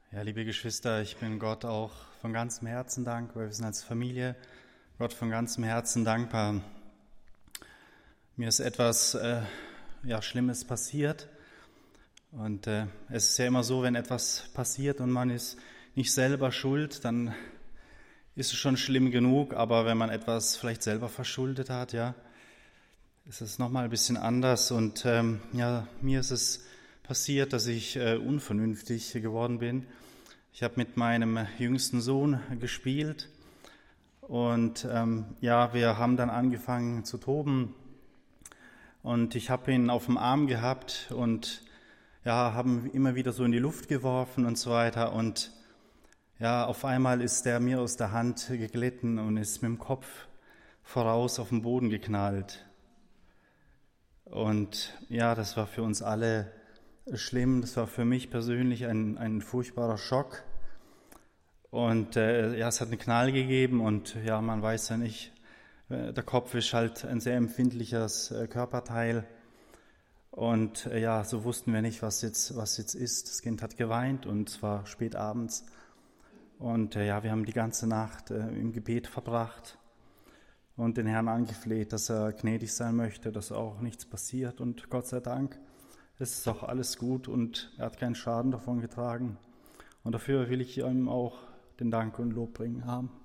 Ja, liebe Geschwister, ich bin Gott auch von ganzem Herzen dankbar. Wir sind als Familie Gott von ganzem Herzen dankbar. Mir ist etwas Schlimmes passiert. Und es ist ja immer so, wenn etwas passiert und man ist nicht selber schuld, dann ist es schon schlimm genug. Aber wenn man etwas vielleicht selber verschuldet hat, ja, ist es nochmal ein bisschen anders. Und mir ist es passiert, dass ich unvernünftig geworden bin. Ich habe mit meinem jüngsten Sohn gespielt und wir haben dann angefangen zu toben und ich habe ihn auf dem Arm gehabt und haben immer wieder so in die Luft geworfen und so weiter und auf einmal ist er mir aus der Hand geglitten und ist mit dem Kopf voraus auf den Boden geknallt. Und das war für uns alle schlimm, das war für mich persönlich ein furchtbarer Schock. Und es hat einen Knall gegeben und man weiß ja nicht, der Kopf ist halt ein sehr empfindliches Körperteil. Und so wussten wir nicht, was jetzt ist. Das Kind hat geweint und es war spät abends. Und wir haben die ganze Nacht im Gebet verbracht und den Herrn angefleht, dass er gnädig sein möchte, dass auch nichts passiert. Und Gott sei Dank, es ist auch alles gut und er hat keinen Schaden davon getragen. Und dafür will ich ihm auch den Dank und Lob bringen haben.